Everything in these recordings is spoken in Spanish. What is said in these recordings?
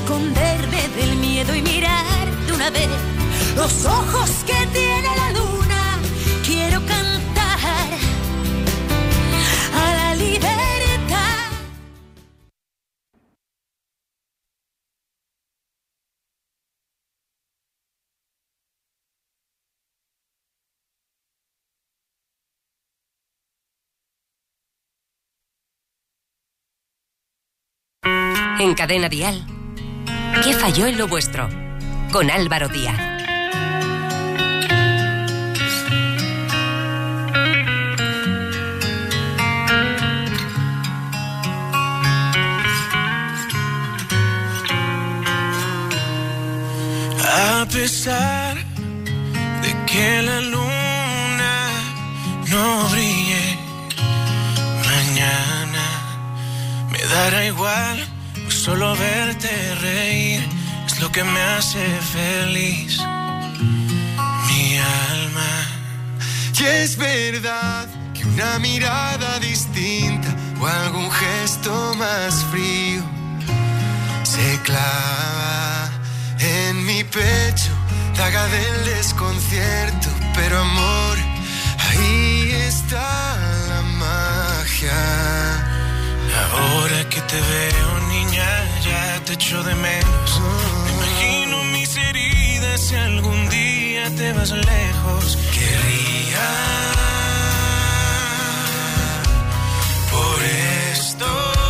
esconderme del miedo y mirar de una vez los ojos que tiene la luna. Quiero cantar a la libertad. En Cadena Dial, ¿qué falló en lo vuestro? Con Álvaro Díaz. A pesar de que la luna no brille mañana, me dará igual. Solo verte reír es lo que me hace feliz, mi alma. Y es verdad que una mirada distinta o algún gesto más frío se clava en mi pecho, daga del desconcierto. Pero amor, ahí está la magia. Ahora que te veo, niña, ya te echo de menos. Me imagino mis heridas si algún día te vas lejos. Querría por esto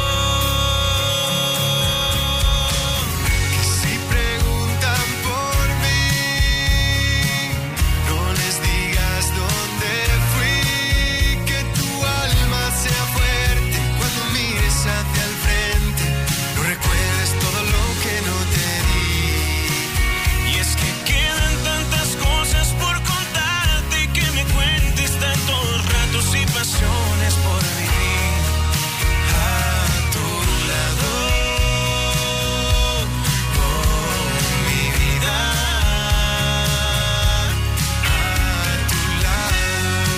que si preguntan por mí, no les digas dónde fui. Que tu alma sea fuerte cuando mires hacia el frente, no recuerdes todo lo que no te di. Y es que quedan tantas cosas por contarte, que me cuentes tantos ratos y pasiones por vivir a tu lado, oh, mi vida, A tu lado,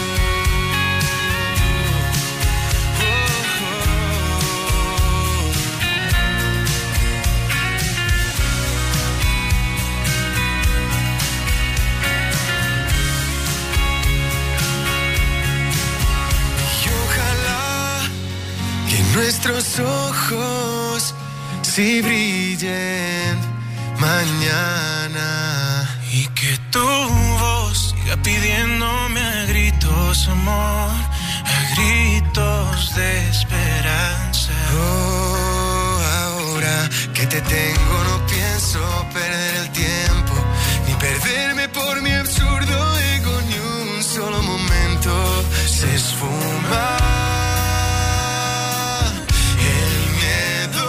y ojalá que nuestros ojos sí brillen mañana. y que tu voz siga pidiéndome a gritos amor, a gritos de esperanza. Oh, ahora que te tengo no pienso perder el tiempo, ni perderme por mi absurdo ego, ni un solo momento. Se esfuma el miedo.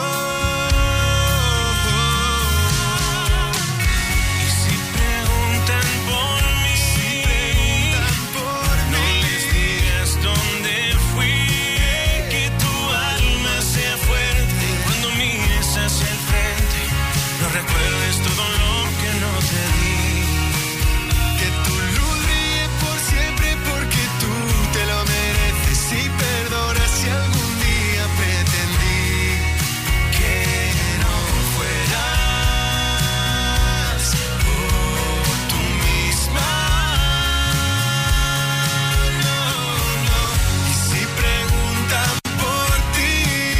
Y si preguntan por mí, no les digas dónde fui. Que tu alma sea fuerte cuando mires hacia el frente, no recuerdes todo lo que no te di. Que tu luz brille por siempre porque tú te lo mereces. Y perdona si algún día pretendí que no fueras tú misma. No, no. Y si preguntan por ti,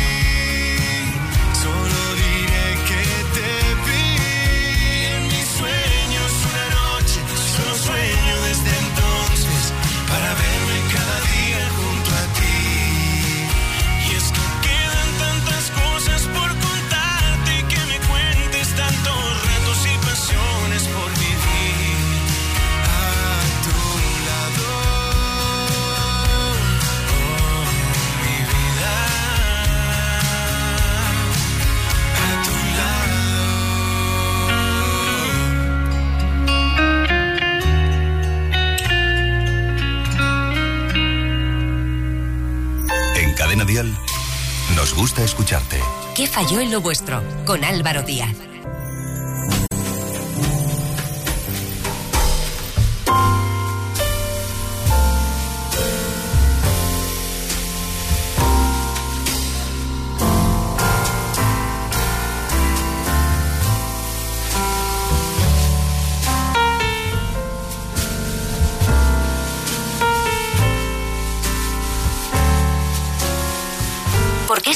solo diré que te vi en mis sueños una noche. Solo sueño desde entonces para verme cada día junto a ti. Y es que quedan tantas cosas por contarte, que me cuentes tantos retos y pasiones por vivir A tu lado, oh, mi vida, a tu lado. En Cadena Dial nos gusta escucharte. ¿Qué falló en lo vuestro? Con Álvaro Díaz.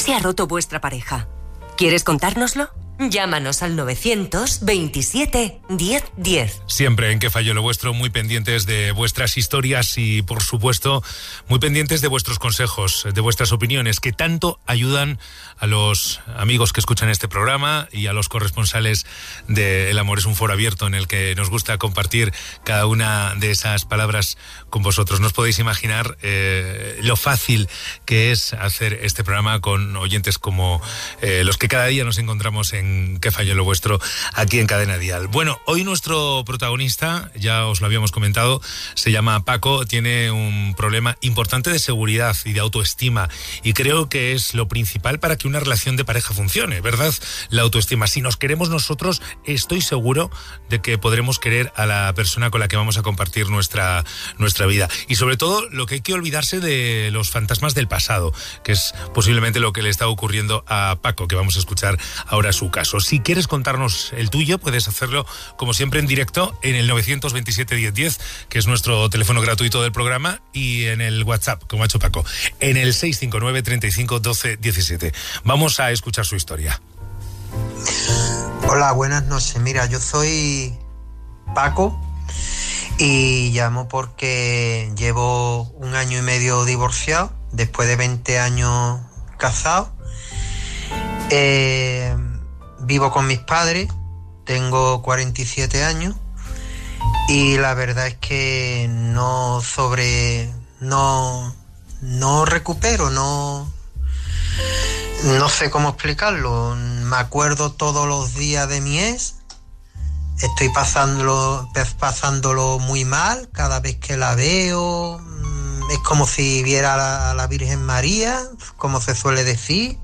se ha roto vuestra pareja? ¿Quieres contárnoslo? Llámanos al 927 1010. Siempre en Que Falló lo Vuestro, muy pendientes de vuestras historias y, por supuesto, muy pendientes de vuestros consejos, de vuestras opiniones, que tanto ayudan a los amigos que escuchan este programa y a los corresponsales de El Amor es un Foro Abierto, en el que nos gusta compartir cada una de esas palabras con vosotros. No os podéis imaginar lo fácil que es hacer este programa con oyentes como los que cada día nos encontramos en Que Falló lo Vuestro, aquí en Cadena Dial. Bueno, hoy nuestro protagonista, ya os lo habíamos comentado, se llama Paco, tiene un problema importante de seguridad y de autoestima, y creo que es lo principal para que una relación de pareja funcione, ¿verdad? La autoestima. Si nos queremos nosotros, estoy seguro de que podremos querer a la persona con la que vamos a compartir nuestra vida. Y sobre todo, lo que hay que olvidarse de los fantasmas del pasado, que es posiblemente lo que le está ocurriendo a Paco, que vamos a escuchar ahora su caso. Si quieres contarnos el tuyo, puedes hacerlo como siempre en directo en el 927 1010, que es nuestro teléfono gratuito del programa, y en el WhatsApp, como ha hecho Paco, en el 659 35 12 17. Vamos a escuchar su historia. Hola, buenas noches. Mira, yo soy Paco y llamo porque llevo 1 año y medio divorciado, después de 20 años casado. Vivo con mis padres, tengo 47 años y la verdad es que no recupero, no sé cómo explicarlo. Me acuerdo todos los días de mi ex, estoy pasándolo muy mal cada vez que la veo. Es como si viera a la Virgen María, como se suele decir.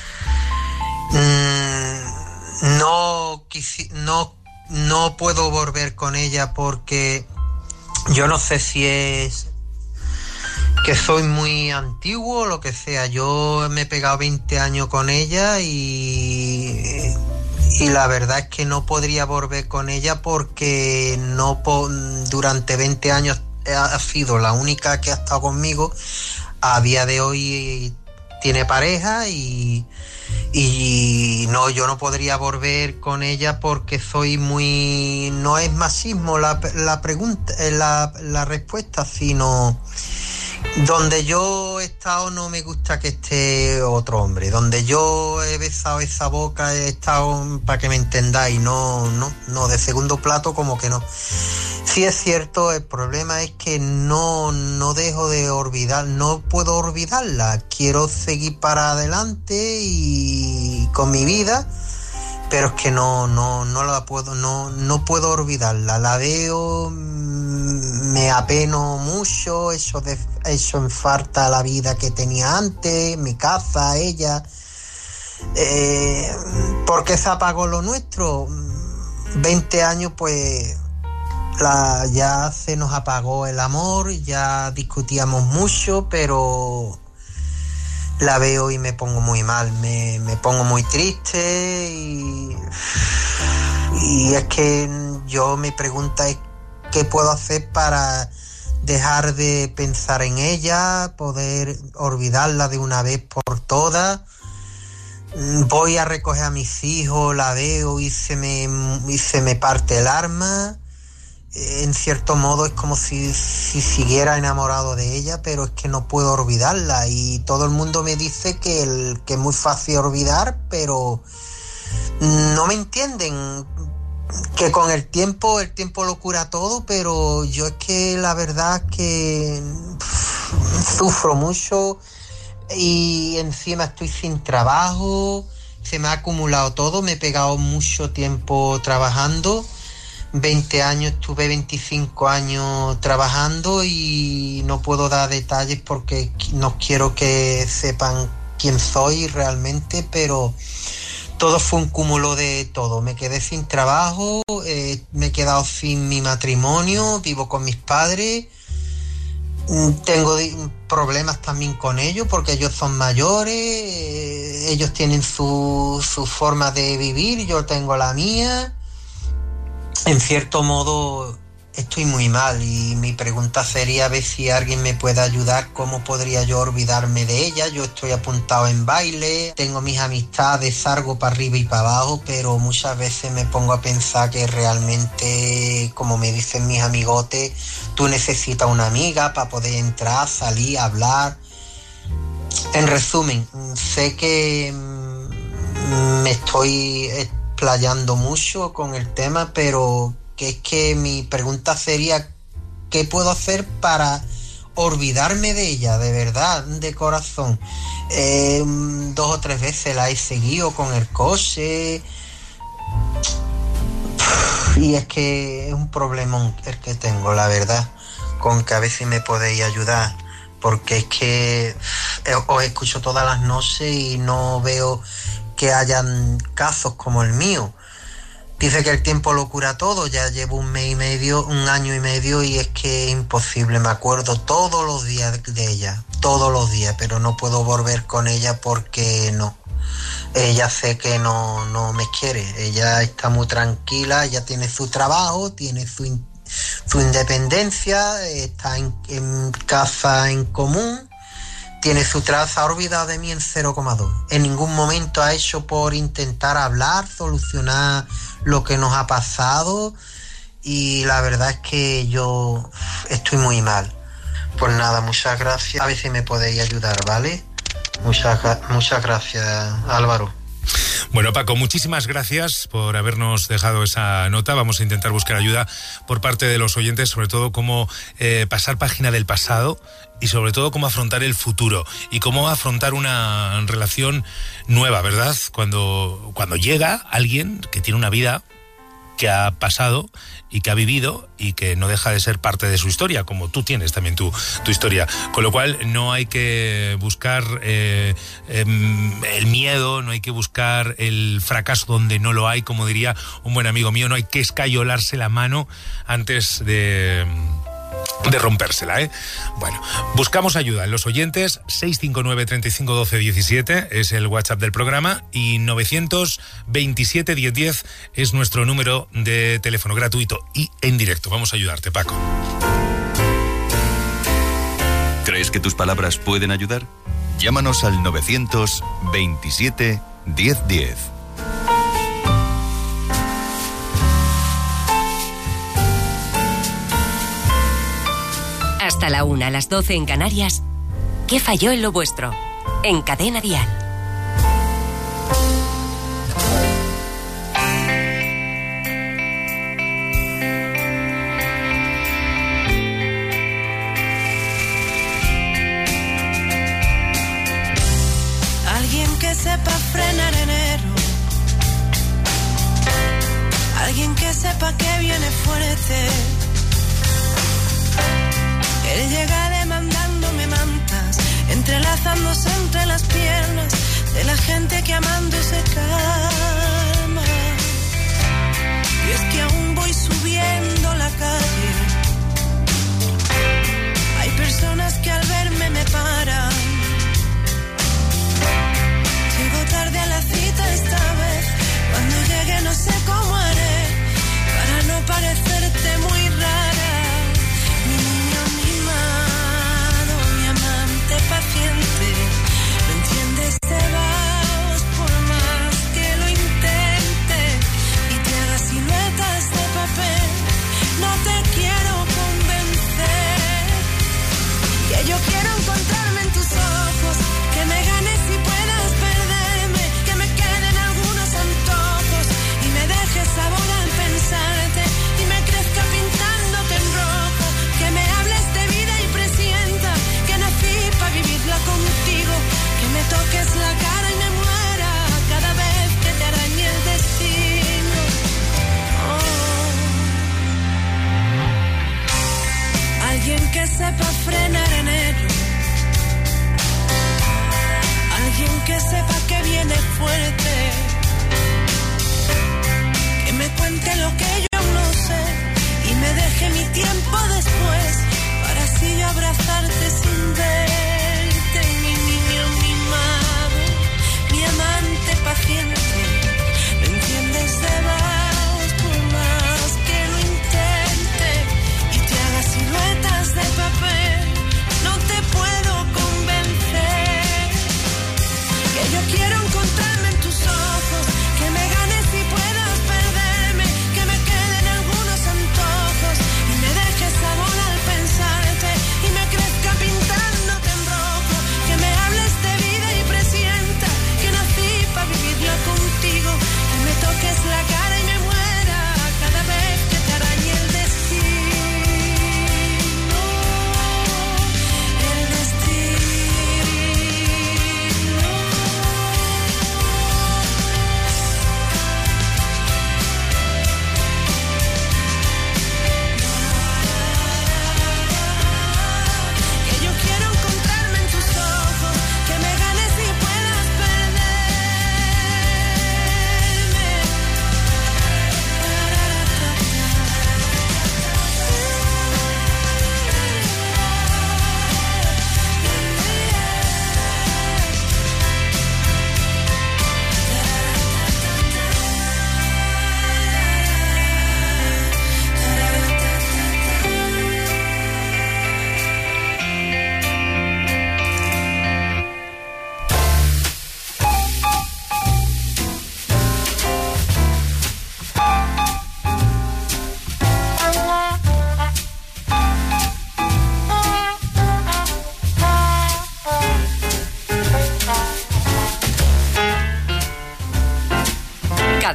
No puedo volver con ella porque yo no sé si es que soy muy antiguo o lo que sea. Yo me he pegado 20 años con ella y la verdad es que no podría volver con ella porque durante 20 años ha sido la única que ha estado conmigo. A día de hoy tiene pareja y no, yo no podría volver con ella porque soy muy... No es machismo la pregunta, la respuesta, sino donde yo he estado no me gusta que esté otro hombre. Donde yo he besado esa boca he estado, para que me entendáis, no, de segundo plato como que no. Sí es cierto, el problema es que no dejo de olvidar, no puedo olvidarla. Quiero seguir para adelante y con mi vida, pero es que no puedo olvidarla. La veo, me apeno mucho, eso en falta la vida que tenía antes, mi casa, ella. ¿Por qué se apagó lo nuestro? 20 años, pues ya se nos apagó el amor, ya discutíamos mucho, pero la veo y me pongo muy mal, me pongo muy triste y es que mi pregunta es ¿qué puedo hacer para dejar de pensar en ella, poder olvidarla de una vez por todas? Voy a recoger a mis hijos, la veo y se me parte el alma. En cierto modo es como si siguiera enamorado de ella, pero es que no puedo olvidarla y todo el mundo me dice que es muy fácil olvidar, pero no me entienden, que con el tiempo lo cura todo, pero yo es que la verdad es que sufro mucho y encima estoy sin trabajo, se me ha acumulado todo, me he pegado mucho tiempo trabajando. 20 años, estuve 25 años trabajando y no puedo dar detalles porque no quiero que sepan quién soy realmente, pero todo fue un cúmulo de todo. Me quedé sin trabajo, me he quedado sin mi matrimonio, vivo con mis padres, tengo problemas también con ellos porque ellos son mayores, ellos tienen su forma de vivir, yo tengo la mía. En cierto modo estoy muy mal y mi pregunta sería a ver si alguien me puede ayudar, cómo podría yo olvidarme de ella. Yo estoy apuntado en baile, tengo mis amistades, salgo para arriba y para abajo, pero muchas veces me pongo a pensar que realmente, como me dicen mis amigotes, tú necesitas una amiga para poder entrar, salir, hablar. En resumen, sé que me estoy explayando mucho con el tema, pero que es que mi pregunta sería ¿qué puedo hacer para olvidarme de ella, de verdad, de corazón? 2 o 3 veces la he seguido con el coche y es que es un problemón el que tengo, la verdad, con que a ver si me podéis ayudar, porque es que os escucho todas las noches y no veo que hayan casos como el mío. Dice que el tiempo lo cura todo, ya llevo 1 mes y medio, 1 año y medio y es que es imposible, me acuerdo todos los días de ella, todos los días, pero no puedo volver con ella porque no. Ella sé que no me quiere, ella está muy tranquila, ella tiene su trabajo, tiene su independencia, está en casa en común, tiene su traza, ha olvidado de mí en 0,2. En ningún momento ha hecho por intentar hablar, solucionar lo que nos ha pasado y la verdad es que yo estoy muy mal. Pues nada, muchas gracias. A ver si me podéis ayudar, ¿vale? Muchas gracias, Álvaro. Bueno, Paco, muchísimas gracias por habernos dejado esa nota. Vamos a intentar buscar ayuda por parte de los oyentes, sobre todo cómo pasar página del pasado y sobre todo cómo afrontar el futuro y cómo afrontar una relación nueva, ¿verdad? Cuando llega alguien que tiene una vida que ha pasado y que ha vivido y que no deja de ser parte de su historia, como tú tienes también tu historia. Con lo cual no hay que buscar el miedo, no hay que buscar el fracaso donde no lo hay, como diría un buen amigo mío, no hay que escayolarse la mano antes de rompérsela, ¿eh? Bueno, buscamos ayuda en los oyentes. 659 35 12 17 es el WhatsApp del programa y 927 1010 es nuestro número de teléfono gratuito y en directo. Vamos a ayudarte, Paco. ¿Crees que tus palabras pueden ayudar? Llámanos al 927 1010. Hasta la 1, a las 12 en Canarias. ¿Qué falló en lo vuestro? En Cadena Dial. Alguien que sepa frenar enero, alguien que sepa que viene fuerte. Él llega demandándome mantas, entrelazándose entre las piernas de la gente que amando se calma. Y es que aún voy subiendo la calle. Hay personas que al verme me paran. Llego tarde a la cita esta vez. Cuando llegue no sé cómo haré para no parecerte muy rara. Paciente, ¿me entiendes? Te vas por más que lo intente y te hagas siluetas de papel. No te quiero convencer, que yo quiero encontrarme en tus ojos, que me ganes y puedas perderme, que me queden algunos antojos y me dejes sabor al pensarte y me crezca pintándote en rojo, que me hables de vida y presienta que nací para vivirla contigo, que me toques la cara y me muera cada vez que te arañe el destino. Alguien que sepa frenar enero, alguien que sepa que viene fuerte, que me cuente lo que yo no sé y me deje mi tiempo después para así yo abrazarte sin verte, mi niño mimado, mi amante paciente, ¿me entiendes? Te vas por más que lo intente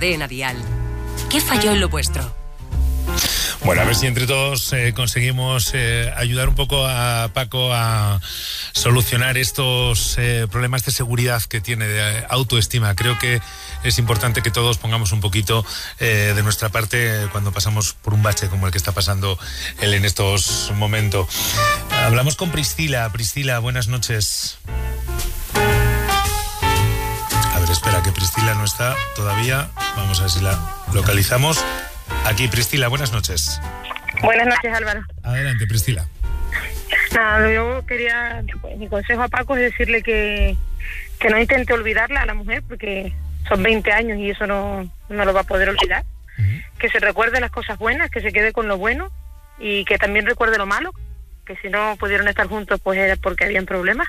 Cadena Dial. ¿Qué falló en lo vuestro? Bueno, a ver si entre todos conseguimos ayudar un poco a Paco a solucionar estos problemas de seguridad que tiene, de autoestima. Creo que es importante que todos pongamos un poquito de nuestra parte cuando pasamos por un bache como el que está pasando él en estos momentos. Hablamos con Priscila. Priscila, buenas noches. A ver, espera, que Priscila no está todavía. Vamos a ver si la localizamos. Aquí, Priscila, buenas noches. Buenas noches, Álvaro. Adelante, Priscila. Nada, yo quería, pues, mi consejo a Paco es decirle que no intente olvidarla a la mujer, porque son 20 años y eso no lo va a poder olvidar. Que se recuerde las cosas buenas, que se quede con lo bueno y que también recuerde lo malo, que si no pudieron estar juntos pues era porque habían problemas,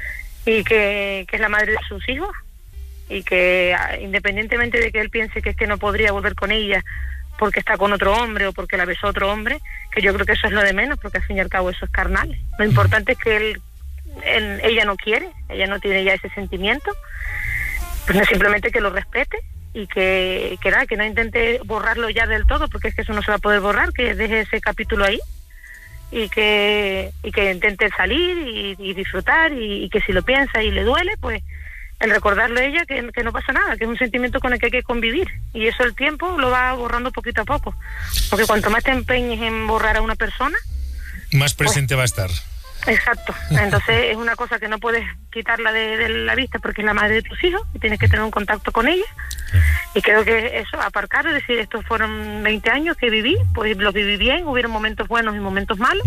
y que es la madre de sus hijos, y que independientemente de que él piense que es que no podría volver con ella porque está con otro hombre o porque la besó otro hombre, que yo creo que eso es lo de menos, porque al fin y al cabo eso es carnal. Lo importante es que ella no quiere, ella no tiene ya ese sentimiento, pues no, simplemente que lo respete y que no intente borrarlo ya del todo, porque es que eso no se va a poder borrar, que deje ese capítulo ahí y que intente salir y disfrutar, y que si lo piensa y le duele, pues el recordarlo a ella que no pasa nada, que es un sentimiento con el que hay que convivir, y eso el tiempo lo va borrando poquito a poco, porque cuanto más te empeñes en borrar a una persona, más presente va a estar. Exacto, entonces es una cosa que no puedes quitarla de la vista, porque es la madre de tus hijos y tienes que tener un contacto con ella. Y creo que eso, aparcar, es decir, estos fueron 20 años que viví, pues los viví bien, hubieron momentos buenos y momentos malos,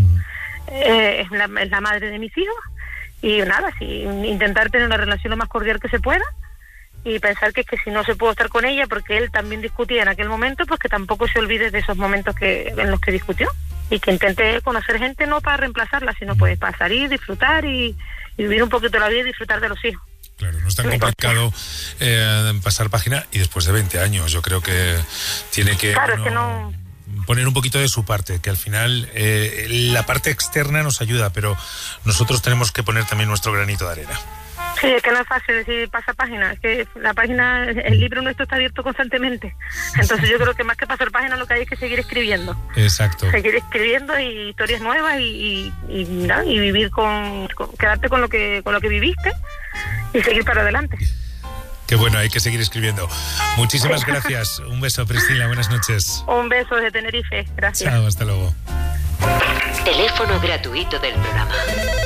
es la madre de mis hijos. Y nada, sí, intentar tener una relación lo más cordial que se pueda, y pensar que es que si no se pudo estar con ella porque él también discutía en aquel momento, pues que tampoco se olvide de esos momentos en los que discutió, y que intente conocer gente no para reemplazarla, sino pues para salir, disfrutar y vivir un poquito la vida y disfrutar de los hijos. Claro, no es tan complicado pasar página, y después de 20 años yo creo que tiene que... Claro, es que no... poner un poquito de su parte, que al final la parte externa nos ayuda, pero nosotros tenemos que poner también nuestro granito de arena. Sí, es que no es fácil decir pasa página, es que la página, el libro nuestro está abierto constantemente, entonces yo creo que más que pasar página lo que hay es que seguir escribiendo. Exacto. Seguir escribiendo y historias nuevas y vivir quedarte con lo que viviste y seguir para adelante. Qué bueno, hay que seguir escribiendo. Muchísimas gracias. Un beso, Priscila. Buenas noches. Un beso desde Tenerife. Gracias. Chao, hasta luego. Teléfono gratuito del programa.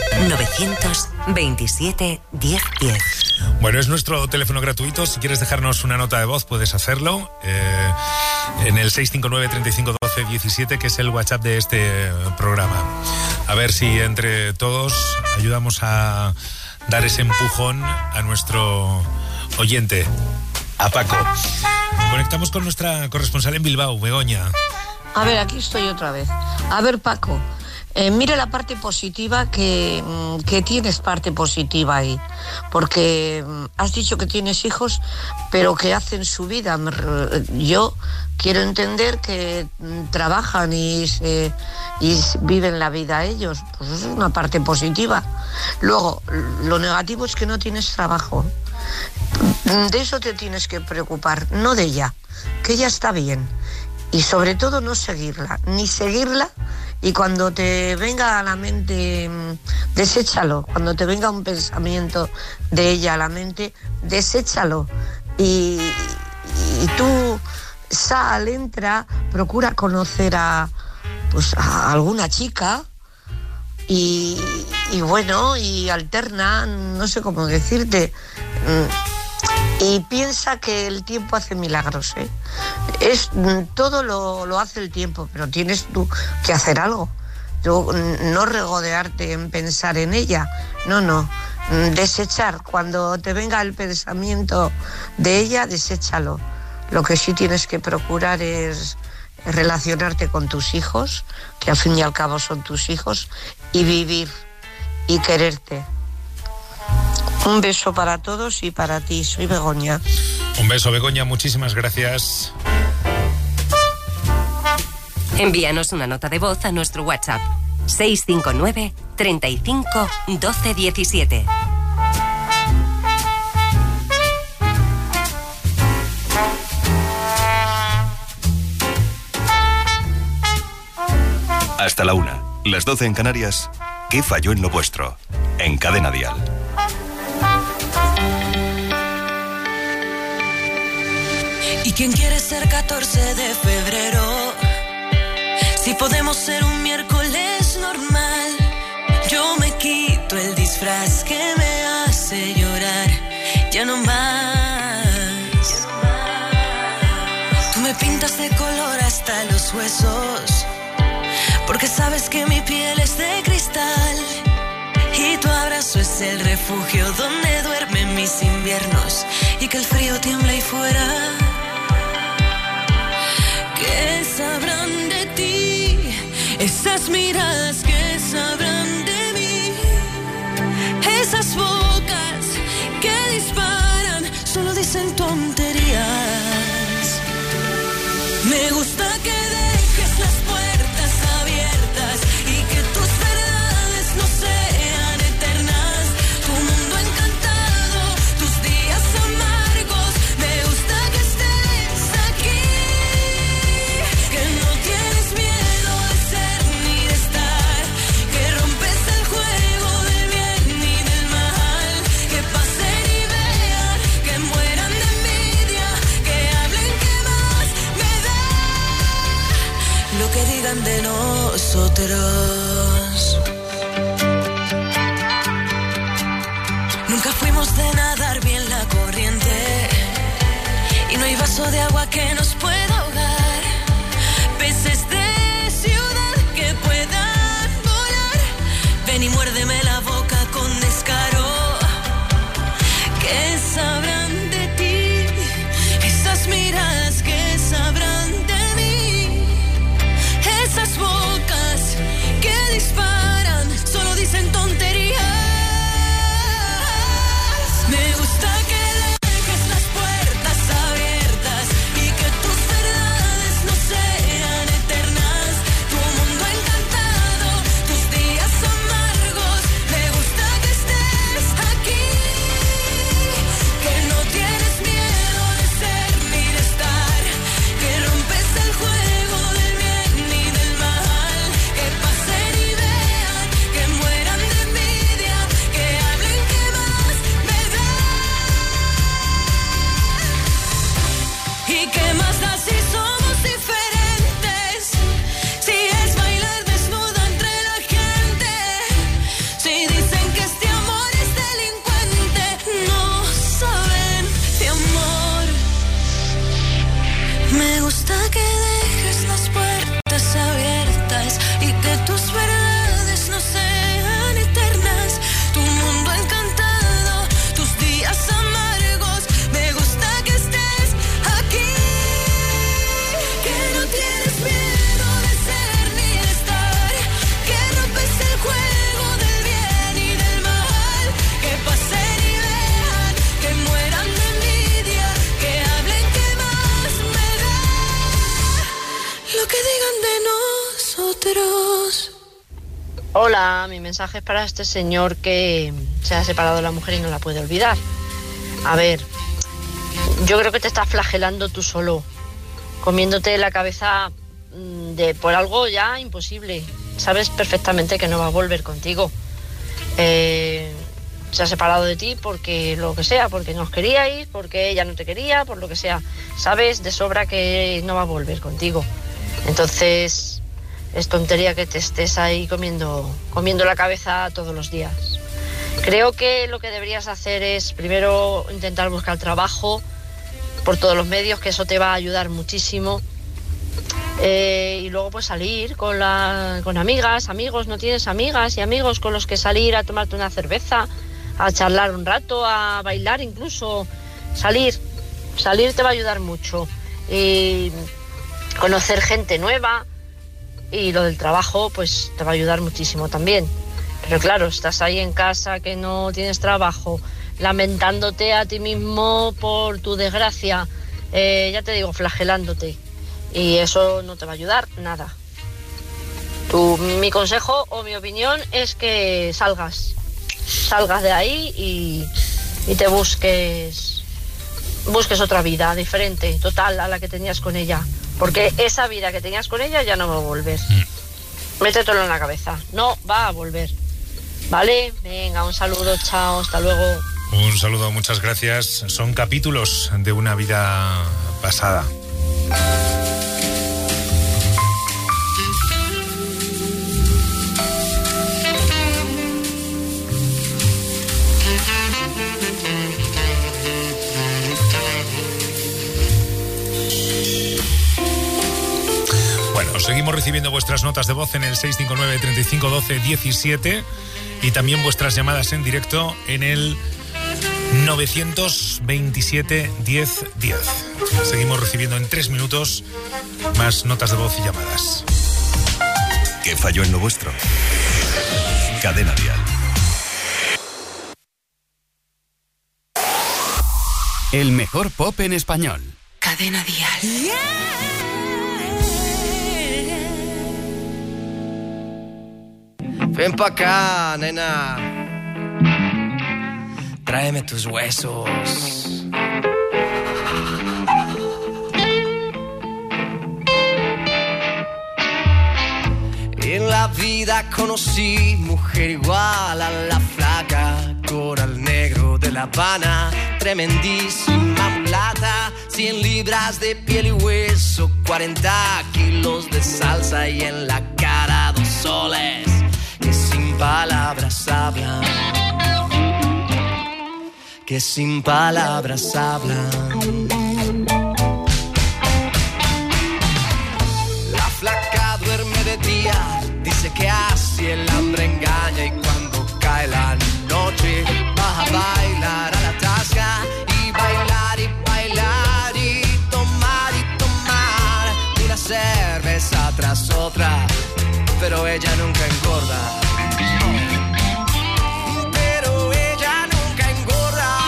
927 1010. Bueno, es nuestro teléfono gratuito. Si quieres dejarnos una nota de voz, puedes hacerlo. En el 659 35 12 17, que es el WhatsApp de este programa. A ver si entre todos ayudamos a dar ese empujón a nuestro oyente, a Paco. Conectamos con nuestra corresponsal en Bilbao, Begoña. A ver, aquí estoy otra vez. A ver, Paco, mira la parte positiva, que tienes parte positiva ahí, porque has dicho que tienes hijos, pero que hacen su vida. Yo quiero entender que trabajan y viven la vida ellos, pues eso es una parte positiva. Luego, lo negativo es que no tienes trabajo. De eso te tienes que preocupar, no de ella, que ella está bien. Y sobre todo no seguirla, y cuando te venga a la mente, deséchalo. Cuando te venga un pensamiento de ella a la mente, deséchalo. Y tú entra, procura conocer a alguna chica y bueno, y alterna, no sé cómo decirte. Y piensa que el tiempo hace milagros, ¿eh? Todo lo hace el tiempo, pero tienes tú que hacer algo. No regodearte en pensar en ella, no. Desechar. Cuando te venga el pensamiento de ella, deséchalo. Lo que sí tienes que procurar es relacionarte con tus hijos, que al fin y al cabo son tus hijos, y vivir y quererte. Un beso para todos y para ti. Soy Begoña. Un beso, Begoña. Muchísimas gracias. Envíanos una nota de voz a nuestro WhatsApp. 659 35 12 17. Hasta la 1, las 12 en Canarias. ¿Qué falló en lo vuestro? En Cadena Dial. ¿Y quién quiere ser 14 de febrero? Si podemos ser un miércoles normal. Yo me quito el disfraz que me hace llorar. Ya no más. Tú me pintas de color hasta los huesos, porque sabes que mi piel es de cristal. Y tu abrazo es el refugio donde duermen mis inviernos, y que el frío tiembla ahí fuera. ¿Qué sabrán de ti? Esas miradas que sabrán de mí. Esas bocas que disparan solo dicen tonterías. Me gusta que dejes las puertas abiertas y que tus verdades no sean eternas. Tu mundo encantado, tus días amargos. Me gusta que estés aquí, que no tienes miedo de ser ni de estar, que rompes el juego del bien y del mal, que pasen y vean, que mueran de envidia, que hablen, que más me da lo que digan de nosotros. Nunca fuimos de nadar bien la corriente, y no hay vaso de agua que nos pueda ahogar. Peces de ciudad que puedan volar. Ven y muérdeme la boca con descaro. ¿Qué sabrán de ti? Esas miradas que sabrán de mí. Esas bocas que disparan solo dicen tonterías. Me gusta que dejes las puertas abiertas y que tus verdades no sean eternas. Tu mundo encantado, tus días amargos. Me gusta que estés aquí, que no tienes miedo de ser ni de estar, que rompes el juego del bien y del mal, que pasen y vean, que mueran de envidia, que hablen, que más me da. ¿Y qué más da si somos diferentes? Si es bailar desnuda entre la gente, si dicen que este amor es delincuente, no saben de amor. Me gusta que dejes las puertas abiertas y que tus verdades no sean eternas. Tu mundo encantado, tus días amargos. Me gusta que estés aquí, que no tienes miedo de ser ni de estar, que rompes el juego del bien y del mal, que pasen y vean, que mueran de envidia, que hablen, que más me da lo que digan de nosotros. Hola, mi mensaje es para este señor que se ha separado de la mujer y no la puede olvidar. A ver, yo creo que te estás flagelando tú solo, comiéndote la cabeza por algo ya imposible. Sabes perfectamente que no va a volver contigo. Se ha separado de ti porque lo que sea, porque no os queríais, porque ella no te quería, por lo que sea. Sabes de sobra que no va a volver contigo. Entonces es tontería que te estés ahí comiendo la cabeza todos los días. Creo que lo que deberías hacer es primero intentar buscar trabajo por todos los medios, que eso te va a ayudar muchísimo. Y luego pues salir con amigas, amigos. ¿No tienes amigas y amigos con los que salir a tomarte una cerveza, a charlar un rato, a bailar incluso? Salir te va a ayudar mucho. Y conocer gente nueva. Y lo del trabajo pues te va a ayudar muchísimo también. Pero claro, estás ahí en casa que no tienes trabajo, lamentándote a ti mismo por tu desgracia, ya te digo, flagelándote. Y eso no te va a ayudar nada. Mi consejo o mi opinión es que salgas de ahí y te busques otra vida diferente, total, a la que tenías con ella. Porque esa vida que tenías con ella ya no va a volver. Métetelo en la cabeza. No va a volver. ¿Vale? Venga, un saludo, chao, hasta luego. Un saludo, muchas gracias. Son capítulos de una vida pasada. Bueno, seguimos recibiendo vuestras notas de voz en el 659 35 12 17 y también vuestras llamadas en directo en el 927 10 10. Seguimos recibiendo en 3 minutos más notas de voz y llamadas. ¿Qué falló en lo vuestro? Cadena Dial. El mejor pop en español. Cadena Dial. Ven pa' acá, nena. Tráeme tus huesos. En la vida conocí mujer igual a la flaca, coral negro de La Habana, tremendísima mulata, 100 libras de piel y hueso, 40 kilos de salsa y en la cara 2 soles que sin palabras hablan, que sin palabras hablan. La flaca duerme de día, dice que así el hambre engaña y cuando cae la noche va a bailar a la tasca y bailar y bailar y tomar una cerveza tras otra, pero ella nunca engorda. Pero ella nunca engorda.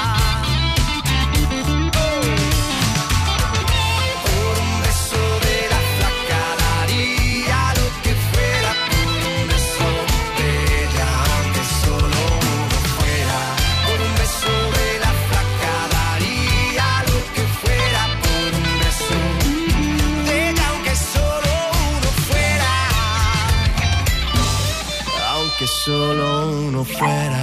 Por un beso de la flaca daría lo que fuera, por un beso de ella, aunque solo uno fuera. Por un beso de la flaca daría lo que fuera, por un beso de ella, aunque solo uno fuera. Aunque solo uno fuera.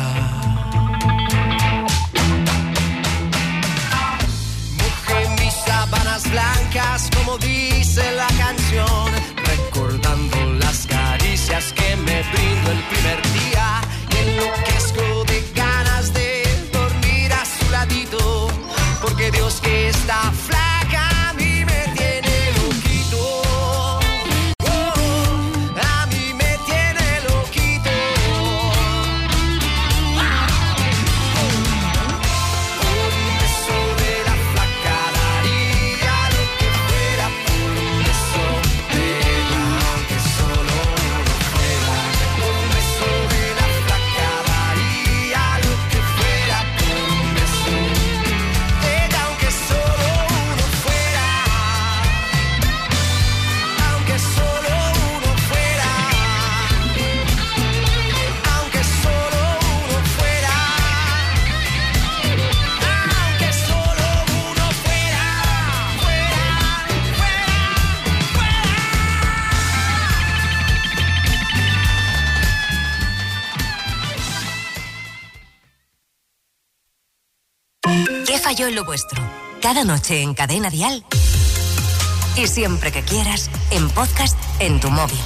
Mojé mis sábanas blancas, como dice la canción, recordando las caricias que me brindó el primer día y enloquezco de ganas de dormir a su ladito, porque Dios que está flaca a mí me tiene loquito. A mí me tiene loquito. Por un beso de la flaca daría lo que fuera, por un beso de ella, aunque solo uno fuera. Por un beso de la flaca daría lo que fuera, por un beso de ella, aunque solo uno fuera. Aunque solo uno fuera. Aunque solo uno fuera. Aunque solo uno fuera. ¿Qué falló en lo vuestro? Cada noche en Cadena Dial. Y siempre que quieras, en podcast en tu móvil.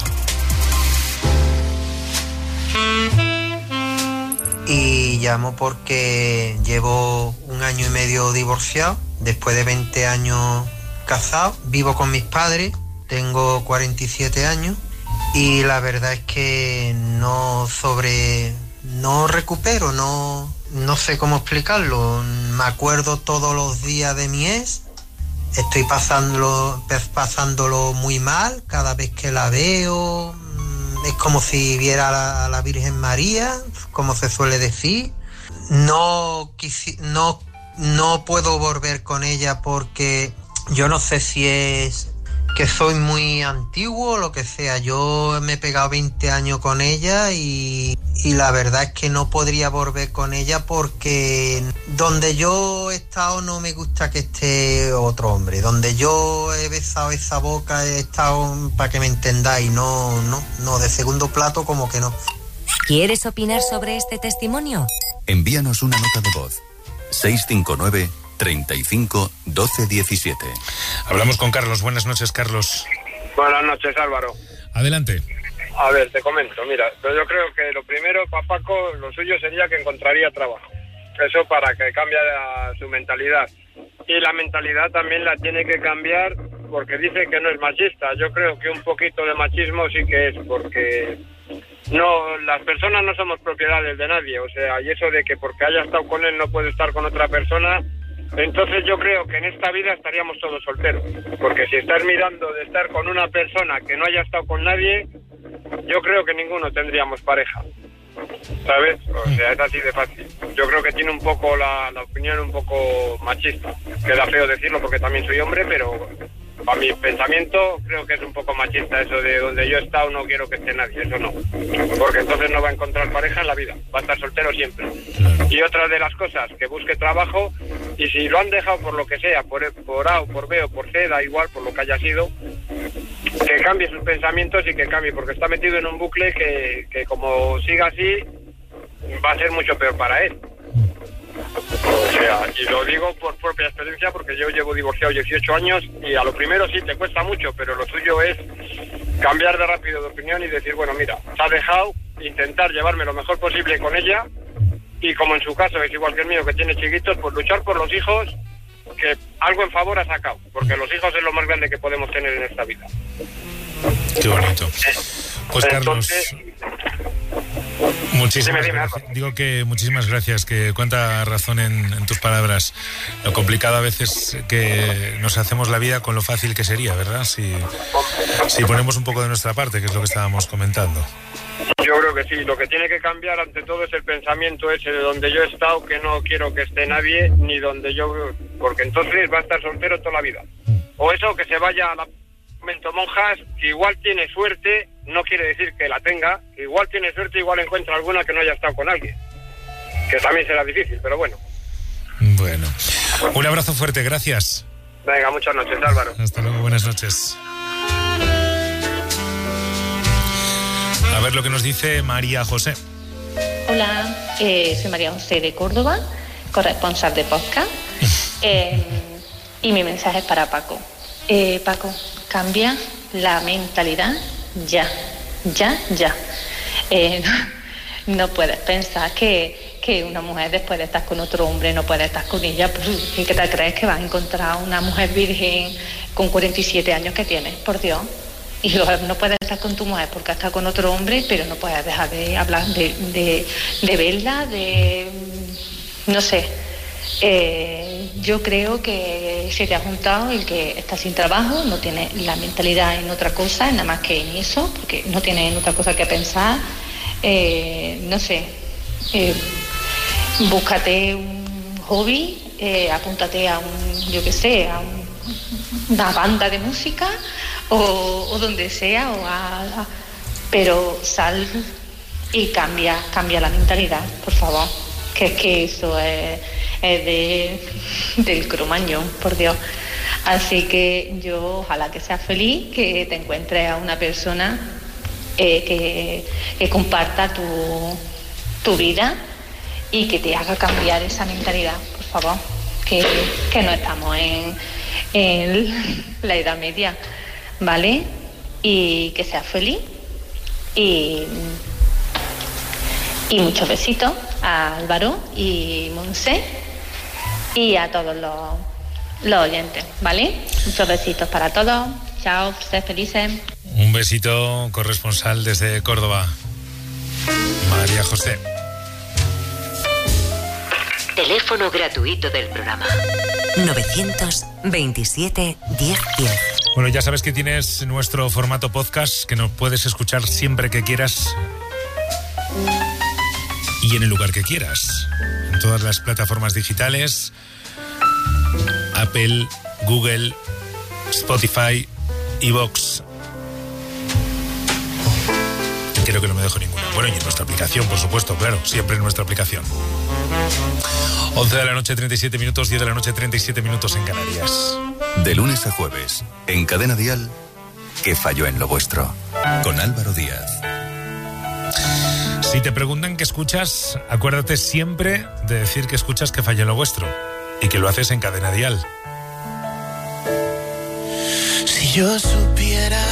Y llamo porque llevo 1 año y medio divorciado, después de 20 años casado, vivo con mis padres, tengo 47 años y la verdad es que no recupero, no sé cómo explicarlo. Me acuerdo todos los días de mi ex, estoy pasándolo muy mal cada vez que la veo. Es como si viera a la Virgen María, como se suele decir. No puedo volver con ella porque yo no sé si es que soy muy antiguo, lo que sea. Yo me he pegado 20 años con ella y la verdad es que no podría volver con ella porque donde yo he estado no me gusta que esté otro hombre. Donde yo he besado esa boca he estado, para que me entendáis, no, de segundo plato como que no. ¿Quieres opinar sobre este testimonio? Envíanos una nota de voz. 659 35 12 17. Hablamos con Carlos. Buenas noches, Carlos. Buenas noches, Álvaro. Adelante. A ver, te comento, mira, yo creo que lo primero para Paco, lo suyo sería que encontraría trabajo. Eso para que cambie su mentalidad. Y la mentalidad también la tiene que cambiar porque dice que no es machista. Yo creo que un poquito de machismo sí que es, porque no, las personas no somos propiedades de nadie, o sea, y eso de que porque haya estado con él no puede estar con otra persona. Entonces yo creo que en esta vida estaríamos todos solteros, porque si estás mirando de estar con una persona que no haya estado con nadie, yo creo que ninguno tendríamos pareja, ¿sabes? O sea, es así de fácil. Yo creo que tiene un poco la opinión un poco machista. Queda feo decirlo porque también soy hombre, pero a mi pensamiento creo que es un poco machista eso de donde yo he estado no quiero que esté nadie, eso no. Porque entonces no va a encontrar pareja en la vida, va a estar soltero siempre. Y otra de las cosas, que busque trabajo, y si lo han dejado por lo que sea, por A o por B o por C, da igual, por lo que haya sido, que cambie sus pensamientos y que cambie, porque está metido en un bucle que como siga así, va a ser mucho peor para él. O sea, y lo digo por propia experiencia porque yo llevo divorciado 18 años y a lo primero sí te cuesta mucho, pero lo suyo es cambiar de rápido de opinión y decir, bueno, mira, se ha dejado, intentar llevarme lo mejor posible con ella y como en su caso es igual que el mío que tiene chiquitos, pues luchar por los hijos, que algo en favor ha sacado, porque los hijos es lo más grande que podemos tener en esta vida. Qué bonito. Pues Carlos, muchísimas gracias. Digo que muchísimas gracias, que cuánta razón en tus palabras. Lo complicado a veces que nos hacemos la vida con lo fácil que sería, ¿verdad? Si ponemos un poco de nuestra parte, que es lo que estábamos comentando. Yo creo que sí, lo que tiene que cambiar ante todo es el pensamiento ese de donde yo he estado, que no quiero que esté nadie, ni donde yo, porque entonces va a estar soltero toda la vida. O eso, que se vaya a la momento monjas, que igual tiene suerte, no quiere decir que la tenga, que igual tiene suerte, igual encuentra alguna que no haya estado con alguien, que también será difícil, pero bueno. Bueno, un abrazo fuerte, gracias. Venga, muchas noches, Álvaro. Hasta luego, buenas noches. A ver lo que nos dice María José. Hola, soy María José de Córdoba, corresponsal de podcast, y mi mensaje es para Paco. Paco, cambia la mentalidad ya. No puedes pensar que una mujer después de estar con otro hombre no puede estar con ella. ¿Qué te crees que vas a encontrar una mujer virgen con 47 años que tienes? Por Dios. Y no puedes estar con tu mujer porque está con otro hombre, pero no puedes dejar de hablar de verla, no sé. Yo creo que se te ha juntado el que está sin trabajo, no tiene la mentalidad en otra cosa, nada más que en eso, porque no tiene en otra cosa que pensar. No sé, búscate un hobby, apúntate a una banda de música o donde sea, pero sal y cambia la mentalidad, por favor, que es que eso es del cromañón, por Dios. Así que yo ojalá que seas feliz, que te encuentres a una persona que comparta tu vida y que te haga cambiar esa mentalidad, por favor, que no estamos en la Edad Media, ¿vale? Y que seas feliz y muchos besitos a Álvaro y Monse y a todos los oyentes, ¿vale? Muchos besitos para todos. Chao, sed felices. Un besito, corresponsal desde Córdoba, María José. Teléfono gratuito del programa 927 1010. Bueno, ya sabes que tienes nuestro formato podcast, que nos puedes escuchar siempre que quieras y en el lugar que quieras, en todas las plataformas digitales, Apple, Google, Spotify, iVoox. Creo que no me dejo ninguna. Bueno, y en nuestra aplicación, por supuesto, claro, siempre en nuestra aplicación. 11 de la noche, 37 minutos, 10 de la noche, 37 minutos en Canarias. De lunes a jueves, en Cadena Dial, ¿qué falló en lo vuestro? Con Álvaro Díaz. Si te preguntan qué escuchas, acuérdate siempre de decir que escuchas que falló en lo vuestro y que lo haces en Cadena Dial. Si yo supiera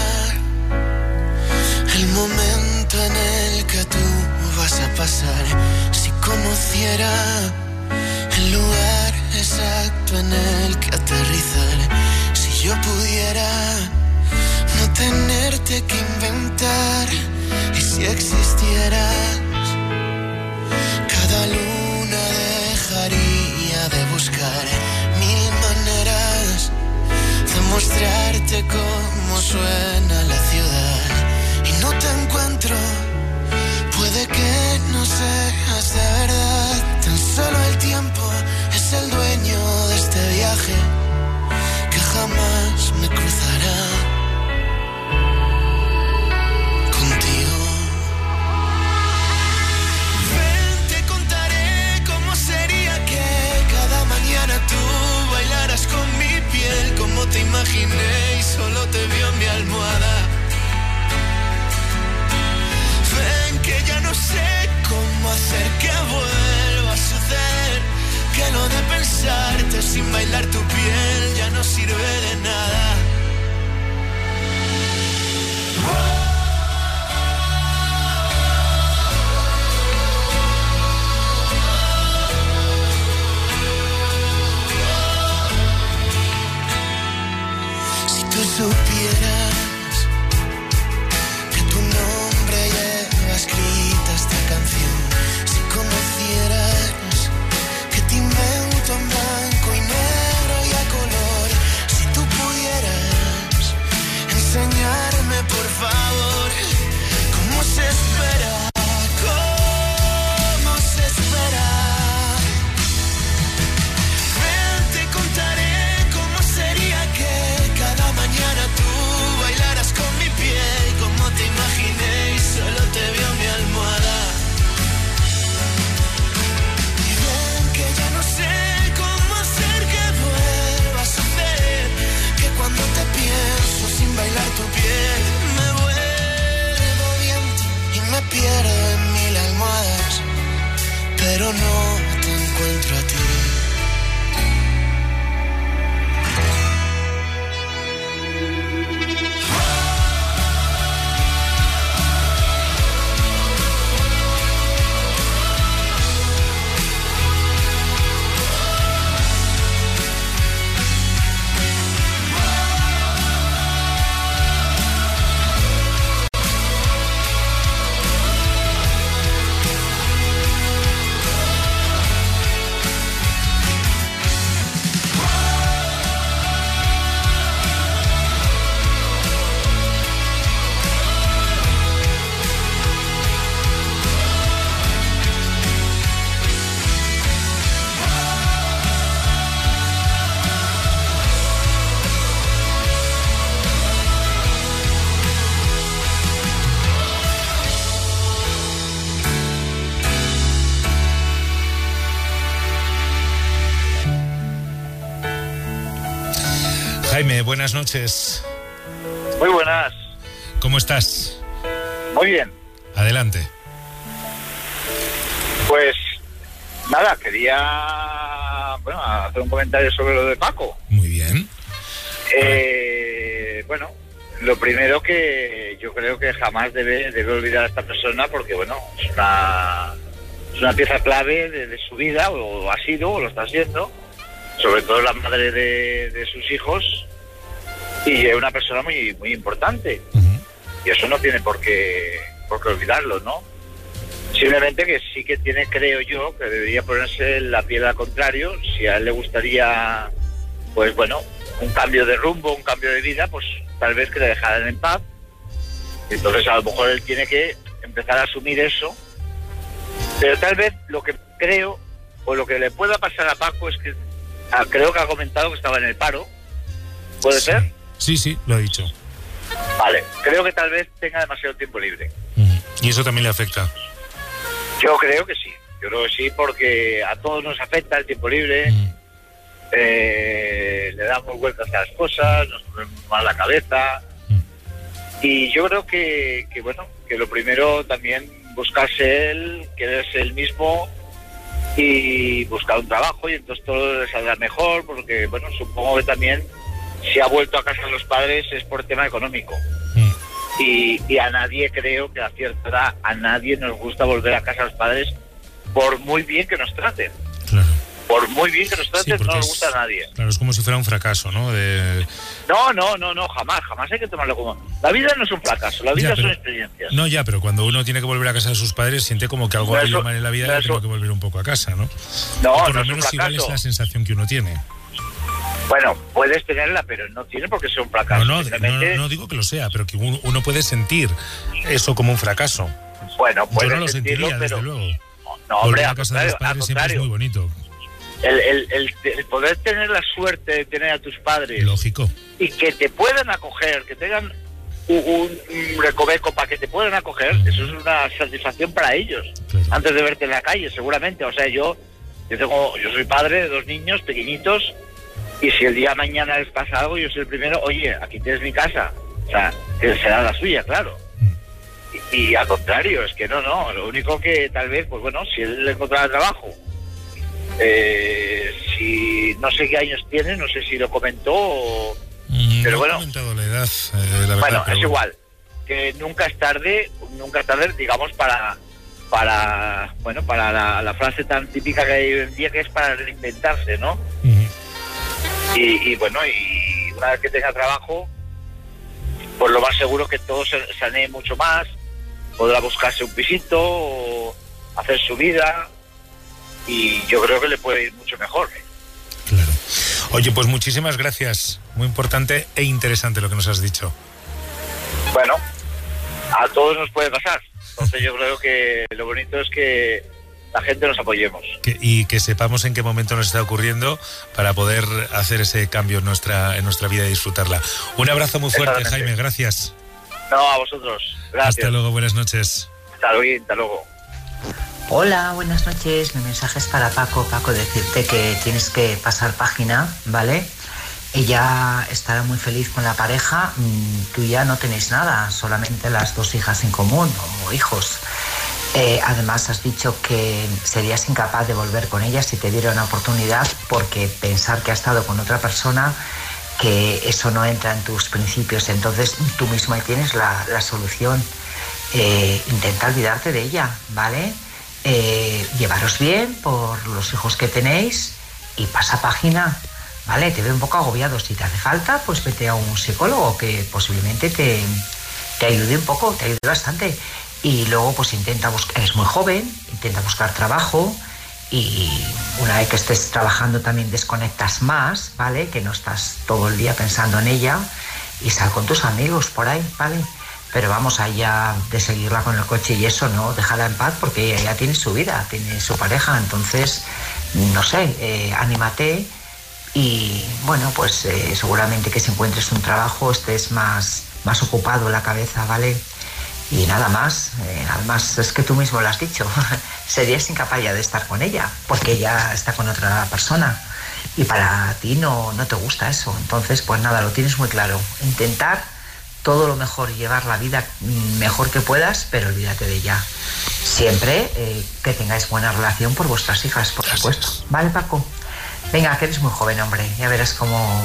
el momento en el que tú vas a pasar, si conociera el lugar exacto en el que aterrizar, si yo pudiera no tenerte que inventar, y si existieras, cada luna dejaría de buscar mil maneras de mostrarte cómo suena la ciudad. Y no te encuentro, puede que no seas de verdad. Tan solo el tiempo es el dueño de este viaje que jamás me cruzará contigo. Ven, te contaré cómo sería que cada mañana tú bailaras con mi piel, como te imaginé y solo te vio mi almohada. Ven, que ya no sé cómo hacer que vuelva a suceder, que lo de pensarte sin bailar tu piel ya no sirve de nada. Si tú supieras que tu nombre lleva escrita esta canción, si conocieras que te invento en blanco y negro y a color, si tú pudieras enseñarme por favor cómo se espera, cómo se espera. Ven, te contaré cómo sería que cada mañana tú bailaras con mi piel, como te imaginé y solo te vio mi almohada. Y ven, que ya no sé cómo hacer que vuelva a suceder, que cuando te pienso sin bailar tu piel me vuelvo viento y me pierdo en mil almohadas, pero no te encuentro a ti. Jaime, buenas noches. Muy buenas. ¿Cómo estás? Muy bien. Adelante. Pues nada, quería hacer un comentario sobre lo de Paco. Muy bien. Bueno, lo primero que yo creo que jamás debe olvidar a esta persona, porque bueno, es una pieza clave de su vida, o ha sido, o lo está siendo, sobre todo la madre de sus hijos, y es una persona muy muy importante. Y eso no tiene por qué olvidarlo, ¿no? Simplemente que sí que tiene, creo yo, que debería ponerse la piel al contrario. Si a él le gustaría, pues bueno, un cambio de rumbo, un cambio de vida, pues tal vez que le dejaran en paz. Entonces a lo mejor él tiene que empezar a asumir eso. Pero tal vez lo que creo, o lo que le pueda pasar a Paco, es que creo que ha comentado que estaba en el paro. ¿Puede ser? Sí, lo he dicho. Vale, creo que tal vez tenga demasiado tiempo libre. Y eso también le afecta. Yo creo que sí, porque a todos nos afecta el tiempo libre, le damos vueltas a las cosas, nos ponemos mal la cabeza, y yo creo que lo primero también buscarse él, quererse él mismo y buscar un trabajo, y entonces todo le saldrá mejor, porque supongo que también si ha vuelto a casa de los padres es por tema económico. Y a nadie, creo que a cierta edad, a nadie nos gusta volver a casa de los padres, por muy bien que nos traten. Claro. Por muy bien que nos traten, Sí, no nos gusta a nadie. Claro, es como si fuera un fracaso, ¿no? No, jamás hay que tomarlo como... La vida no es un fracaso, la vida son experiencias. No, ya, pero cuando uno tiene que volver a casa de sus padres, siente como que algo ha ido mal en la vida y tengo que volver un poco a casa, ¿no? No, o por no lo es un menos igual fracaso. es la sensación que uno tiene. Bueno, puedes tenerla, pero no tiene por qué ser un fracaso. No digo que lo sea, pero que uno puede sentir eso como un fracaso. Bueno, yo puedes no lo sentirlo, sentiría, pero... desde luego. No, hombre, volver al a casa de los padres siempre es muy bonito. El poder tener la suerte de tener a tus padres... Lógico. Y que te puedan acoger, que tengan un recoveco para que te puedan acoger, eso es una satisfacción para ellos. Claro. Antes de verte en la calle, seguramente. O sea, yo soy padre de 2 niños pequeñitos, y si el día de mañana les pasa algo, yo soy el primero, oye, aquí tienes mi casa. O sea, que será la suya, claro. Y al contrario, es que no, lo único que tal vez, si él encontrara trabajo, si no sé qué años tiene, no sé si lo comentó o... pero no he comentado la edad, la verdad. Es igual, que nunca es tarde, digamos, para la frase tan típica que hay hoy en día, que es para reinventarse, ¿no? Y una vez que tenga trabajo, pues lo más seguro que todo se sanee mucho más, podrá buscarse un pisito o hacer su vida, y yo creo que le puede ir mucho mejor. Claro. Oye, pues muchísimas gracias. Muy importante e interesante lo que nos has dicho. Bueno, a todos nos puede pasar. Entonces yo creo que lo bonito es que la gente nos apoyemos. Y que sepamos en qué momento nos está ocurriendo para poder hacer ese cambio en nuestra vida y disfrutarla. Un abrazo muy fuerte, Jaime, gracias. No, a vosotros. Gracias. Hasta luego, buenas noches. Hasta luego. Hola, buenas noches. Mi mensaje es para Paco. Paco, decirte que tienes que pasar página, ¿vale? Ella estará muy feliz con la pareja. Tú ya no tenéis nada, solamente las 2 hijas en común, o hijos. Además, has dicho que serías incapaz de volver con ella si te diera una oportunidad, porque pensar que ha estado con otra persona, que eso no entra en tus principios. Entonces, tú mismo ahí tienes la solución. Intenta olvidarte de ella, ¿vale? Llevaros bien por los hijos que tenéis y pasa página, ¿vale? Te veo un poco agobiado. Si te hace falta, pues vete a un psicólogo que posiblemente te ayude un poco, te ayude bastante. Y luego pues intenta buscar, eres muy joven, intenta buscar trabajo, y una vez que estés trabajando también desconectas más, ¿vale? Que no estás todo el día pensando en ella, y sal con tus amigos por ahí, ¿vale? Pero vamos, allá de seguirla con el coche y eso, no, déjala en paz, porque ella ya tiene su vida, tiene su pareja. Entonces, no sé, anímate y bueno, pues seguramente que si encuentres un trabajo estés más ocupado en la cabeza, ¿vale? Y nada más, además es que tú mismo lo has dicho, serías incapaz ya de estar con ella, porque ella está con otra persona y para ti no te gusta eso. Entonces, pues nada, lo tienes muy claro, intentar todo lo mejor, llevar la vida mejor que puedas, pero olvídate de ella. Siempre que tengáis buena relación por vuestras hijas, por supuesto. ¿Vale, Paco? Venga, que eres muy joven, hombre, ya verás cómo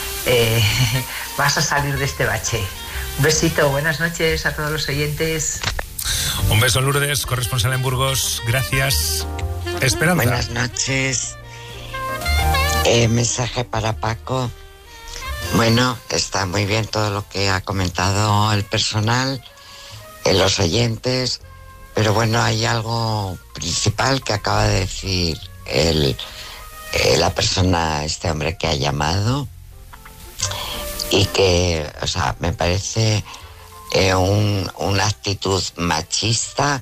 vas a salir de este bache. Un besito, buenas noches a todos los oyentes. Un beso, Lourdes, corresponsal en Burgos. Gracias. Esperanza. Buenas noches. Mensaje para Paco. Bueno, está muy bien todo lo que ha comentado el personal, los oyentes, pero bueno, hay algo principal que acaba de decir la persona, este hombre que ha llamado, y que, o sea, me parece una actitud machista,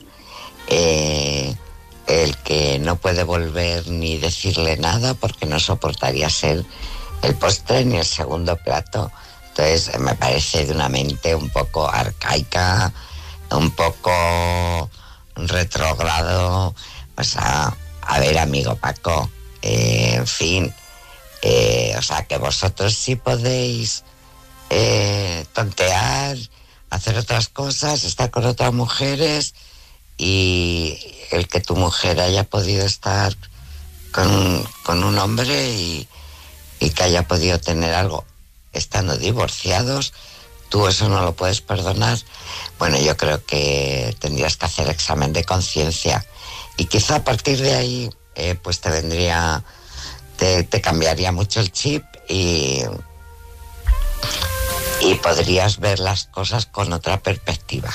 el que no puede volver ni decirle nada porque no soportaría ser el postre ni el segundo plato Entonces me parece de una mente un poco arcaica, un poco retrógrado. O sea, a ver, amigo Paco, en fin, o sea, que vosotros sí podéis tontear, hacer otras cosas, estar con otras mujeres, y el que tu mujer haya podido estar con un hombre y que haya podido tener algo estando divorciados, tú eso no lo puedes perdonar. Bueno, yo creo que tendrías que hacer examen de conciencia, y quizá a partir de ahí pues te cambiaría mucho el chip, y podrías ver las cosas con otra perspectiva.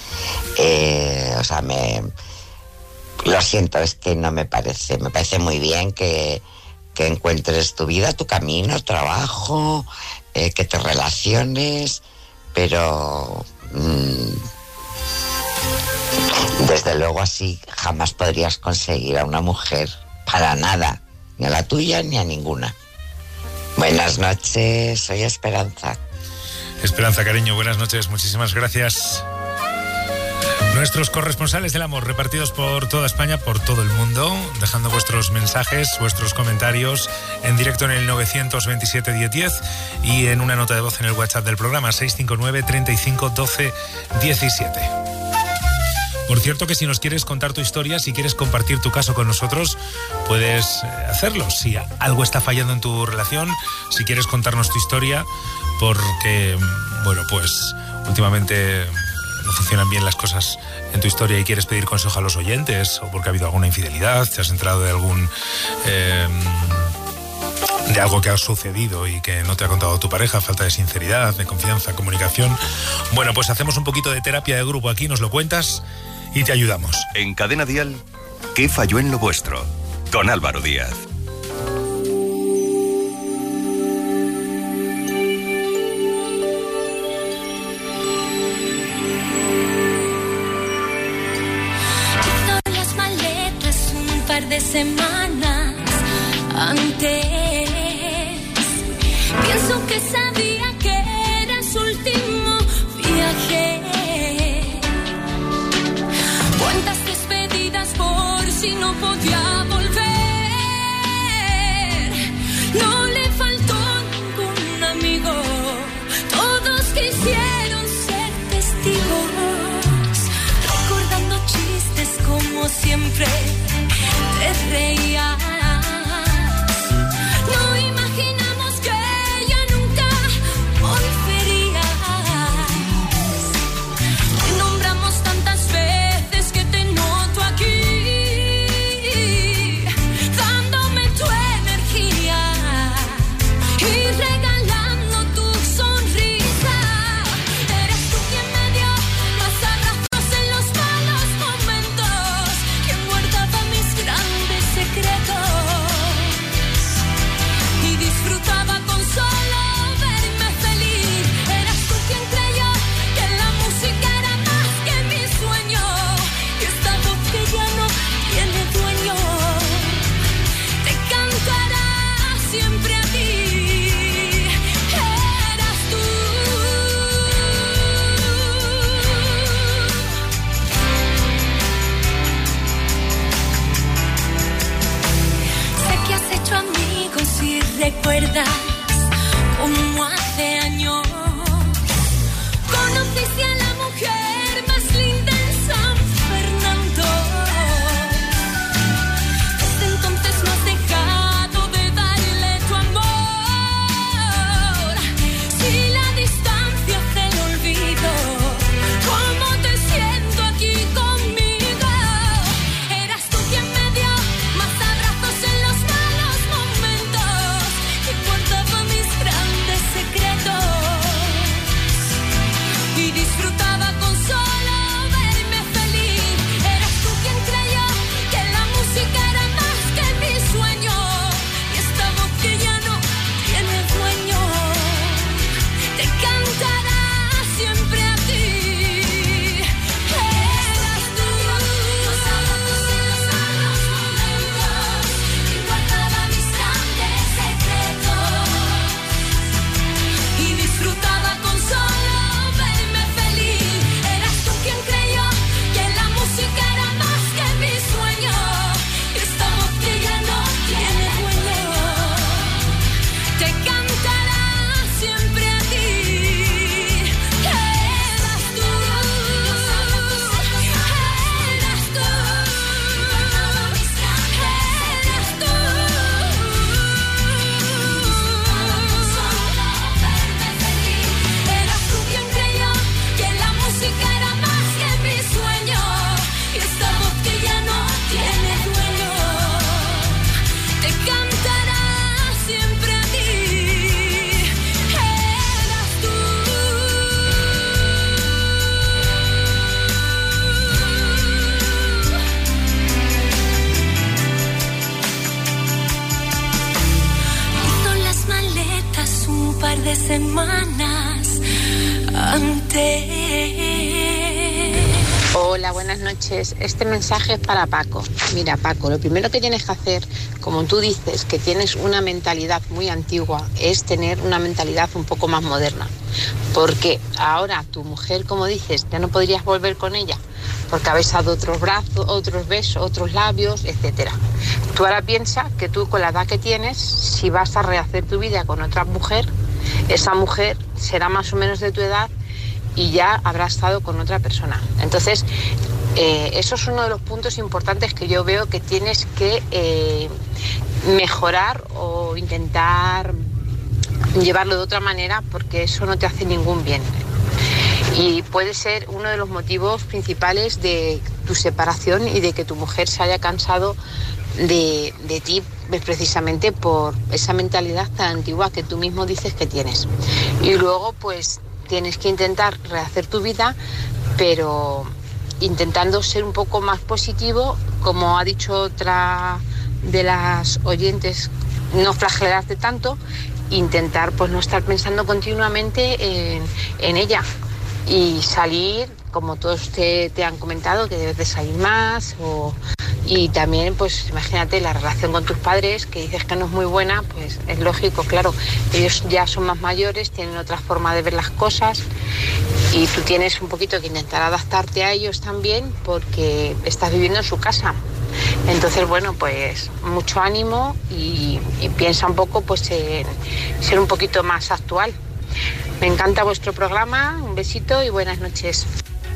O sea, lo siento, es que no me parece muy bien que encuentres tu vida, tu camino, trabajo, que te relaciones, pero desde luego así jamás podrías conseguir a una mujer, para nada, ni a la tuya ni a ninguna. Buenas noches, soy Esperanza. Esperanza, cariño, buenas noches, muchísimas gracias. Nuestros corresponsales del amor repartidos por toda España, por todo el mundo, dejando vuestros mensajes, vuestros comentarios en directo en el 927 1010 y en una nota de voz en el WhatsApp del programa 659 35 12 17. Por cierto, que si nos quieres contar tu historia, si quieres compartir tu caso con nosotros, puedes hacerlo. Si algo está fallando en tu relación, si quieres contarnos tu historia, porque, bueno, pues últimamente no funcionan bien las cosas en tu historia y quieres pedir consejo a los oyentes, o porque ha habido alguna infidelidad, te has enterado de de algo que ha sucedido y que no te ha contado tu pareja, falta de sinceridad, de confianza, comunicación. Bueno, pues hacemos un poquito de terapia de grupo aquí, nos lo cuentas y te ayudamos. En Cadena Dial, ¿qué falló en lo vuestro? Con Álvaro Díaz. De semanas antes, pienso que sabía que era su último viaje. Cuántas despedidas por si no podía volver. No le faltó ningún amigo, todos quisieron ser testigos, recordando chistes como siempre. Te reías. No imaginamos que ella nunca volvería. Te nombramos tantas veces que te noto aquí. semanas antes. Hola, buenas noches. Este mensaje es para Paco. Mira, Paco, lo primero que tienes que hacer, como tú dices, que tienes una mentalidad muy antigua, es tener una mentalidad un poco más moderna. Porque ahora tu mujer, como dices, ya no podrías volver con ella, porque ha besado otros brazos, otros besos, otros labios, etcétera. Tú ahora piensas que tú, con la edad que tienes, si vas a rehacer tu vida con otra mujer, esa mujer será más o menos de tu edad y ya habrá estado con otra persona. Entonces, eso es uno de los puntos importantes que yo veo que tienes que mejorar o intentar llevarlo de otra manera, porque eso no te hace ningún bien. Y puede ser uno de los motivos principales de tu separación y de que tu mujer se haya cansado de ti, precisamente por esa mentalidad tan antigua que tú mismo dices que tienes. Y luego, pues, tienes que intentar rehacer tu vida, pero intentando ser un poco más positivo, como ha dicho otra de las oyentes, no flagelarte tanto, intentar pues no estar pensando continuamente en ella y salir, como todos te han comentado, que debes de salir más. Y también, pues imagínate la relación con tus padres, que dices que no es muy buena, pues es lógico, claro, ellos ya son más mayores, tienen otra forma de ver las cosas y tú tienes un poquito que intentar adaptarte a ellos también, porque estás viviendo en su casa. Entonces, bueno, pues mucho ánimo y piensa un poco pues en ser un poquito más actual. Me encanta vuestro programa, un besito y buenas noches.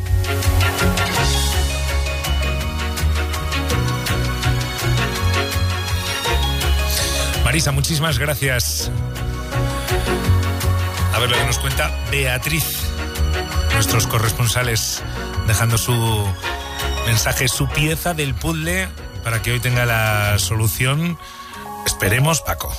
Marisa, muchísimas gracias. A ver lo que nos cuenta Beatriz, nuestros corresponsales, dejando su mensaje, su pieza del puzzle para que hoy tenga la solución. Esperemos, Paco.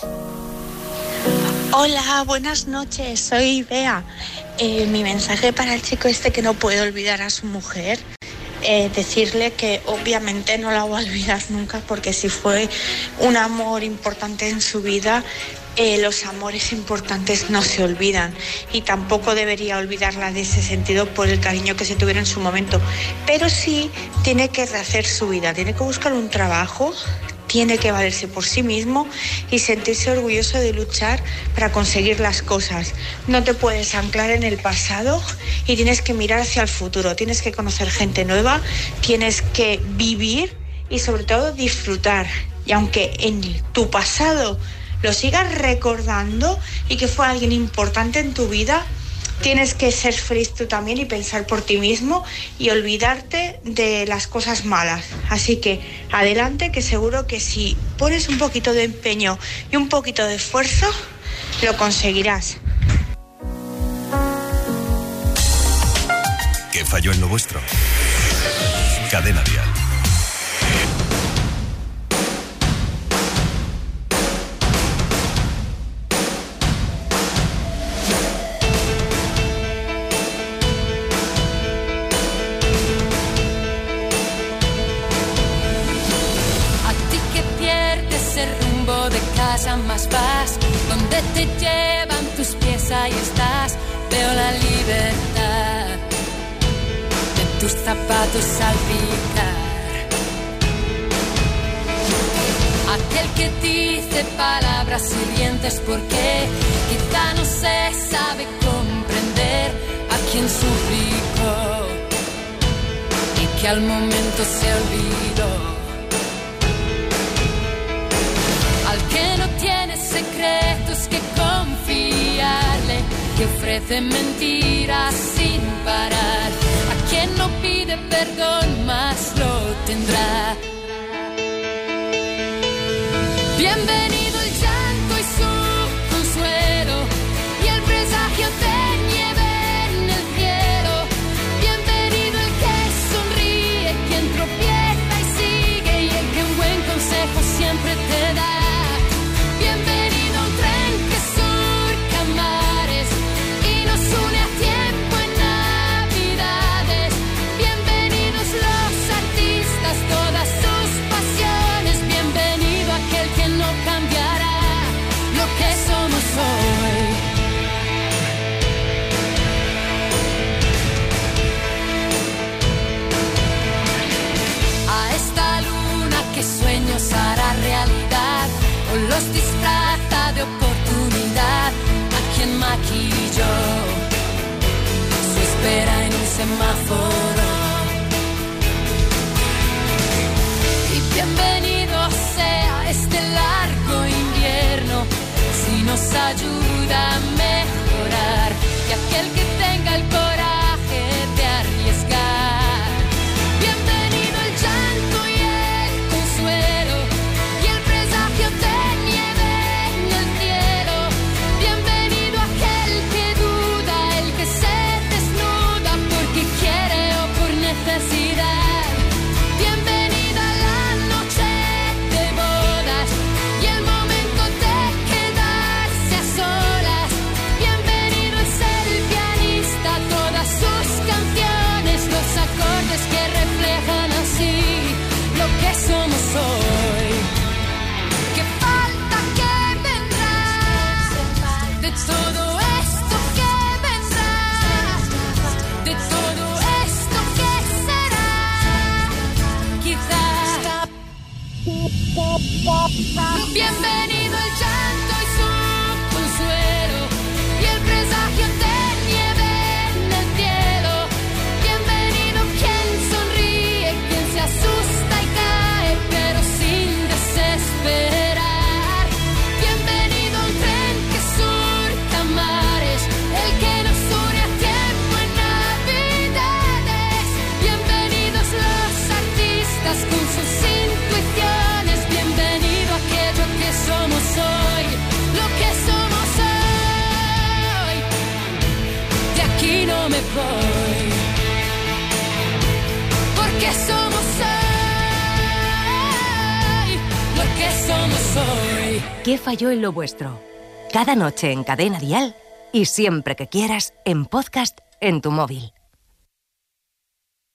Hola, buenas noches, soy Bea. Mi mensaje para el chico este que no puede olvidar a su mujer, decirle que obviamente no la va a olvidar nunca, porque si fue un amor importante en su vida, los amores importantes no se olvidan, y tampoco debería olvidarla de ese sentido por el cariño que se tuviera en su momento, pero sí tiene que rehacer su vida, tiene que buscar un trabajo, tiene que valerse por sí mismo y sentirse orgulloso de luchar para conseguir las cosas. No te puedes anclar en el pasado y tienes que mirar hacia el futuro, tienes que conocer gente nueva, tienes que vivir y sobre todo disfrutar. Y aunque en tu pasado lo sigas recordando y que fue alguien importante en tu vida, tienes que ser feliz tú también y pensar por ti mismo y olvidarte de las cosas malas. Así que adelante, que seguro que si pones un poquito de empeño y un poquito de esfuerzo, lo conseguirás. ¿Qué falló en lo vuestro? Cadena Dial. Más vas, donde te llevan tus pies, ahí estás. Veo la libertad de tus zapatos salpicar. Aquel que dice palabras hirientes porque quizá no se sabe comprender a quien suplicó y que al momento se olvidó. Al que no tiene secretos que confiarle, que ofrece mentiras sin parar. A quien no pide perdón más lo tendrá. Bienvenido el llanto y su consuelo y el presagio de nieve en el cielo. Bienvenido el que sonríe, quien tropieza y sigue, y el que un buen consejo siempre te da. Bienvenido a un tren que surca mares y nos une a tiempo en Navidades. Bienvenidos los artistas, toda semáforo. Y bienvenido sea este largo invierno, si nos ayuda a mejorar, y aquel que tenga el coraje de arriesgar. Bienvenido el llanto y el consuelo, y el presagio de nieve en el cielo. Bienvenido aquel que duda, el que se desnuda porque quiere o por necesidad. Bienvenida la noche de bodas y el momento de quedarse a solas. Bienvenido es el pianista, todas sus canciones, los acordes que reflejan así lo que somos hoy. Que falta que vendrá de todo esto que vendrá, de todo esto que será, quizás. Bienvenido el llanto y su consuelo, y el presagio de nieve en el cielo. Bienvenido quien sonríe, quien se asusta y cae, pero sin desesperar. Bienvenido un tren que surca mares, el que nos une a tiempo en navidades. Bienvenidos los artistas con sus intuiciones. Bienvenido aquello que somos hoy, lo que somos hoy. De aquí no me voy, porque somos hoy, lo que somos hoy. ¿Qué falló en lo vuestro? Cada noche en Cadena Dial y siempre que quieras en podcast en tu móvil.